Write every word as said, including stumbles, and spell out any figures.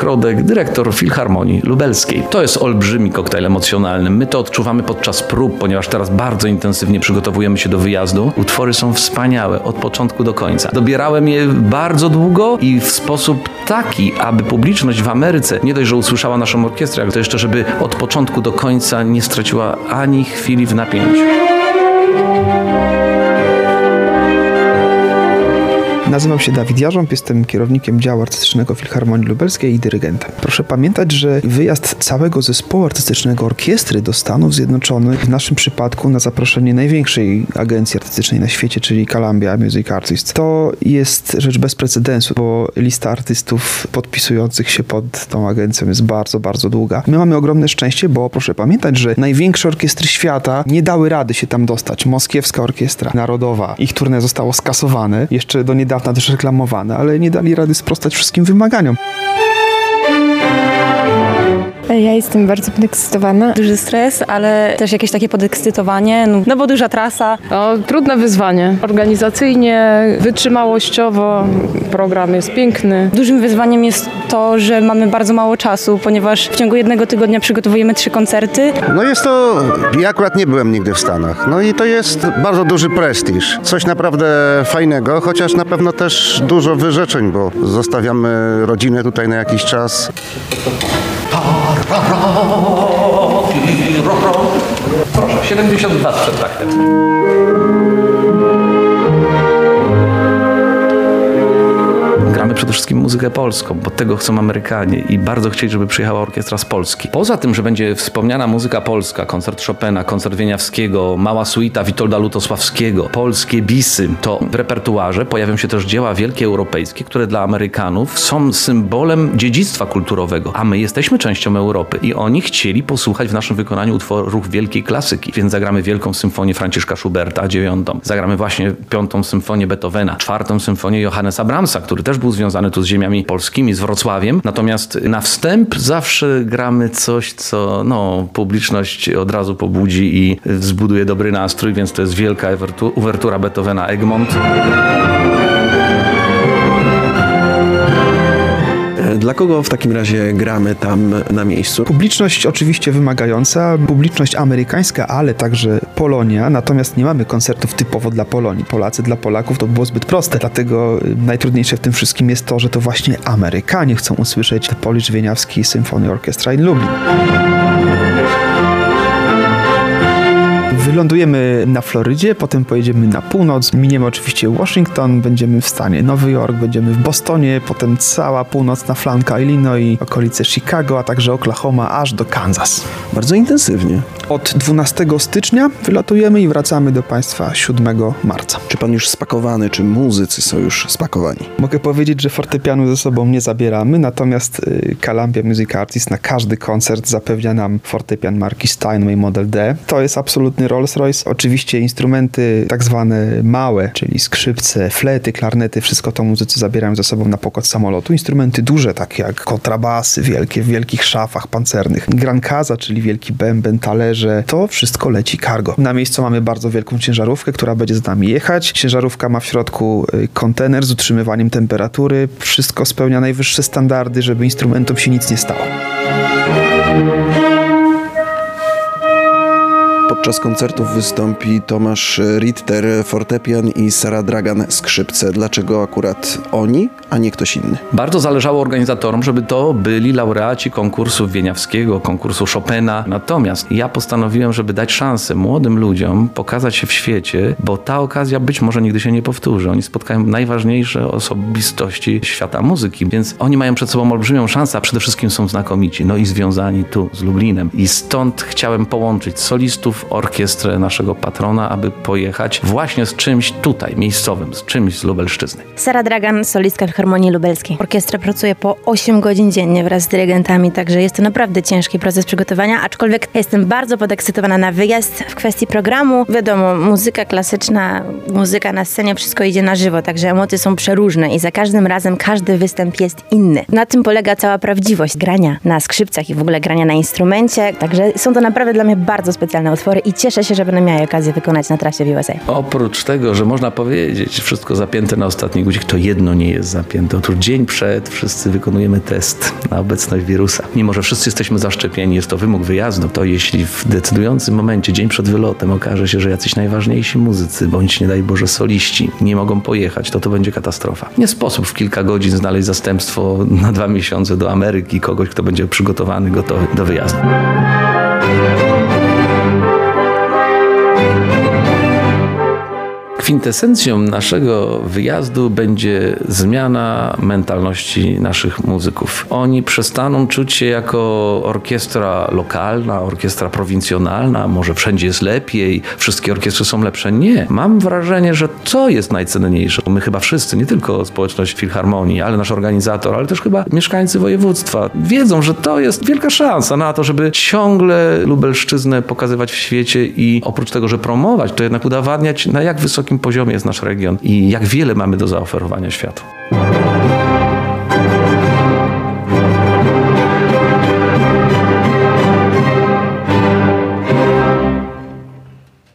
Środek, dyrektor Filharmonii Lubelskiej. To jest olbrzymi koktajl emocjonalny. My to odczuwamy podczas prób, ponieważ teraz bardzo intensywnie przygotowujemy się do wyjazdu. Utwory są wspaniałe od początku do końca. Dobierałem je bardzo długo i w sposób taki, aby publiczność w Ameryce nie dość, że usłyszała naszą orkiestrę, ale to jeszcze, żeby od początku do końca nie straciła ani chwili w napięciu. Nazywam się Dawid Jarząb, jestem kierownikiem działu artystycznego Filharmonii Lubelskiej i dyrygentem. Proszę pamiętać, że wyjazd całego zespołu artystycznego orkiestry do Stanów Zjednoczonych, w naszym przypadku na zaproszenie największej agencji artystycznej na świecie, czyli Columbia Music Artists, to jest rzecz bez precedensu, bo lista artystów podpisujących się pod tą agencją jest bardzo, bardzo długa. My mamy ogromne szczęście, bo proszę pamiętać, że największe orkiestry świata nie dały rady się tam dostać. Moskiewska Orkiestra Narodowa, ich tournée zostało skasowane, jeszcze do niedawna też reklamowane, ale nie dali rady sprostać wszystkim wymaganiom. Ja jestem bardzo podekscytowana. Duży stres, ale też jakieś takie podekscytowanie, no, no bo duża trasa. No, trudne wyzwanie. Organizacyjnie, wytrzymałościowo program jest piękny. Dużym wyzwaniem jest to, że mamy bardzo mało czasu, ponieważ w ciągu jednego tygodnia przygotowujemy trzy koncerty. No jest to, ja akurat nie byłem nigdy w Stanach, no i to jest bardzo duży prestiż. Coś naprawdę fajnego, chociaż na pewno też dużo wyrzeczeń, bo zostawiamy rodzinę tutaj na jakiś czas. Proszę, siedemdziesiąt dwa przed taktem. Gramy przede wszystkim muzykę polską, bo tego chcą Amerykanie i bardzo chcieli, żeby przyjechała orkiestra z Polski. Poza tym, że będzie wspomniana muzyka polska, koncert Chopina, koncert Wieniawskiego, mała suita Witolda Lutosławskiego, polskie bisy, to w repertuarze pojawią się też dzieła wielkie europejskie, które dla Amerykanów są symbolem dziedzictwa kulturowego, a my jesteśmy częścią Europy i oni chcieli posłuchać w naszym wykonaniu utworów wielkiej klasyki, więc zagramy wielką symfonię Franciszka Schuberta, dziewiątą. Zagramy właśnie piątą symfonię Beethovena, czwartą symfonię Johannesa Brahmsa, który też był związany tu z ziemiami polskimi, z Wrocławiem. Natomiast na wstęp zawsze gramy coś, co no, publiczność od razu pobudzi i zbuduje dobry nastrój, więc to jest wielka uwertura Beethovena Egmont. Dla kogo w takim razie gramy tam na miejscu? Publiczność oczywiście wymagająca, publiczność amerykańska, ale także Polonia, natomiast nie mamy koncertów typowo dla Polonii. Polacy dla Polaków to było zbyt proste, dlatego najtrudniejsze w tym wszystkim jest to, że to właśnie Amerykanie chcą usłyszeć Polish Wieniawski Symphony Orchestra in Lublin. Wylądujemy na Florydzie, potem pojedziemy na północ, miniemy oczywiście Washington, będziemy w stanie Nowy Jork, będziemy w Bostonie, potem cała północna flanka Illinois, okolice Chicago, a także Oklahoma, aż do Kansas. Bardzo intensywnie. Od dwunastego stycznia wylatujemy i wracamy do Państwa siódmego marca. Czy Pan już spakowany, czy muzycy są już spakowani? Mogę powiedzieć, że fortepianu ze sobą nie zabieramy, natomiast y, Columbia Music Artists na każdy koncert zapewnia nam fortepian marki Steinway Model D. To jest absolutny Rolls-Royce. Oczywiście instrumenty tak zwane małe, czyli skrzypce, flety, klarnety, wszystko to muzycy zabierają ze sobą na pokład samolotu. Instrumenty duże, takie jak kontrabasy wielkie, w wielkich szafach pancernych, grankaza, czyli wielki bęben, talerze, to wszystko leci cargo. Na miejscu mamy bardzo wielką ciężarówkę, która będzie z nami jechać. Ciężarówka ma w środku kontener z utrzymywaniem temperatury. Wszystko spełnia najwyższe standardy, żeby instrumentom się nic nie stało. Podczas koncertów wystąpi Tomasz Ritter, fortepian, i Sara Dragan, skrzypce. Dlaczego akurat oni, a nie ktoś inny? Bardzo zależało organizatorom, żeby to byli laureaci konkursu Wieniawskiego, konkursu Chopina. Natomiast ja postanowiłem, żeby dać szansę młodym ludziom pokazać się w świecie, bo ta okazja być może nigdy się nie powtórzy. Oni spotkają najważniejsze osobistości świata muzyki, więc oni mają przed sobą olbrzymią szansę, a przede wszystkim są znakomici, no i związani tu z Lublinem. I stąd chciałem połączyć solistów, orkiestrę naszego patrona, aby pojechać właśnie z czymś tutaj, miejscowym, z czymś z Lubelszczyzny. Sara Dragan, solistka Filharmonii Lubelskiej. Orkiestra pracuje po osiem godzin dziennie wraz z dyrygentami, także jest to naprawdę ciężki proces przygotowania, aczkolwiek jestem bardzo podekscytowana na wyjazd. W kwestii programu, wiadomo, muzyka klasyczna, muzyka na scenie, wszystko idzie na żywo, także emocje są przeróżne i za każdym razem każdy występ jest inny. Na tym polega cała prawdziwość grania na skrzypcach i w ogóle grania na instrumencie, także są to naprawdę dla mnie bardzo specjalne utwory. utwory i cieszę się, że będę miała okazję wykonać na trasie w U S A. Oprócz tego, że można powiedzieć, wszystko zapięte na ostatni guzik, to jedno nie jest zapięte. Otóż dzień przed wszyscy wykonujemy test na obecność wirusa. Mimo że wszyscy jesteśmy zaszczepieni, jest to wymóg wyjazdu, to jeśli w decydującym momencie, dzień przed wylotem, okaże się, że jacyś najważniejsi muzycy, bądź nie daj Boże soliści, nie mogą pojechać, to to będzie katastrofa. Nie sposób w kilka godzin znaleźć zastępstwo na dwa miesiące do Ameryki, kogoś, kto będzie przygotowany, gotowy do wyjazdu. Kwintesencją naszego wyjazdu będzie zmiana mentalności naszych muzyków. Oni przestaną czuć się jako orkiestra lokalna, orkiestra prowincjonalna, może wszędzie jest lepiej, wszystkie orkiestry są lepsze. Nie. Mam wrażenie, że to jest najcenniejsze. My chyba wszyscy, nie tylko społeczność Filharmonii, ale nasz organizator, ale też chyba mieszkańcy województwa wiedzą, że to jest wielka szansa na to, żeby ciągle Lubelszczyznę pokazywać w świecie i oprócz tego, że promować, to jednak udowadniać, na jak wysokim poziomie jest nasz region i jak wiele mamy do zaoferowania światu.